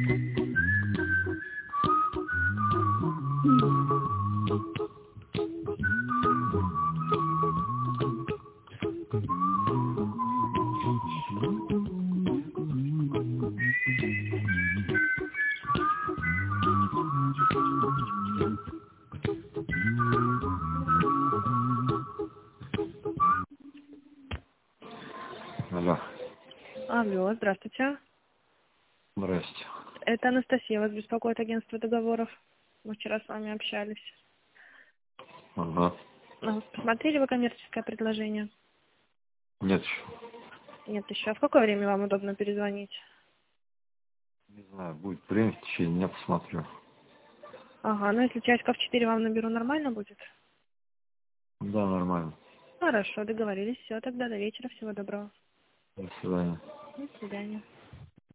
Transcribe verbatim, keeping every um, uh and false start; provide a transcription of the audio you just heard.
Алло. Алло, здравствуйте. Здрасте. Это Анастасия, вас беспокоит агентство договоров. Мы вчера с вами общались. Ага. А, Посмотрели вы коммерческое предложение? Нет еще. Нет еще. А в какое время вам удобно перезвонить? Не знаю, будет время, в течение дня посмотрю. Ага, ну если часиков в четыре вам наберу, нормально будет? Да, нормально. Хорошо, договорились. Все, тогда до вечера. Всего доброго. До свидания. До свидания.